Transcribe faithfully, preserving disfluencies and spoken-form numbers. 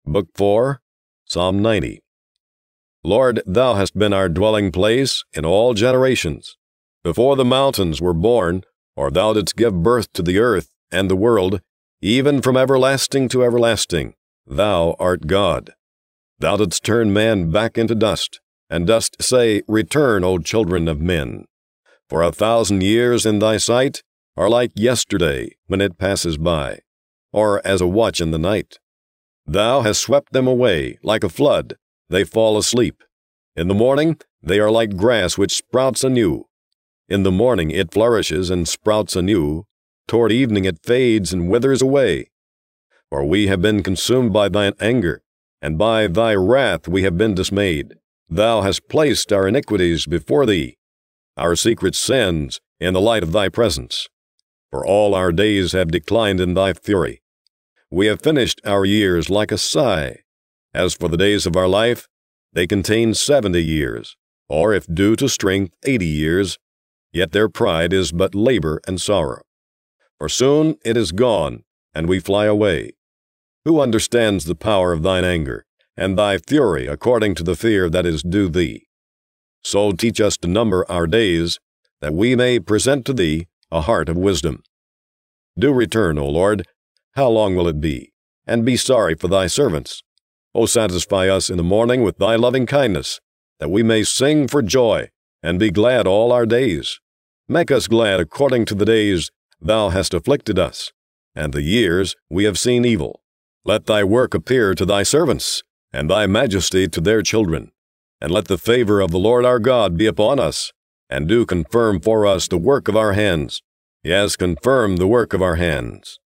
Book four, Psalm ninety. Lord, thou hast been our dwelling place in all generations. Before the mountains were born, or thou didst give birth to the earth and the world, even from everlasting to everlasting, thou art God. Thou didst turn man back into dust, and dost say, Return, O children of men. For a thousand years in thy sight are like yesterday when it passes by, or as a watch in the night. Thou hast swept them away like a flood, they fall asleep. In the morning they are like grass which sprouts anew. In the morning it flourishes and sprouts anew, toward evening it fades and withers away. For we have been consumed by thine anger, and by thy wrath we have been dismayed. Thou hast placed our iniquities before thee, our secret sins in the light of thy presence. For all our days have declined in thy fury. We have finished our years like a sigh. As for the days of our life, they contain seventy years, or if due to strength, eighty years, yet their pride is but labor and sorrow. For soon it is gone, and we fly away. Who understands the power of thine anger, and thy fury according to the fear that is due thee? So teach us to number our days, that we may present to thee a heart of wisdom. Do return, O Lord. How long will it be? And be sorry for thy servants. O satisfy us in the morning with thy loving kindness, that we may sing for joy, and be glad all our days. Make us glad according to the days thou hast afflicted us, and the years we have seen evil. Let thy work appear to thy servants, and thy majesty to their children. And let the favor of the Lord our God be upon us, and do confirm for us the work of our hands. Yes, confirm the work of our hands.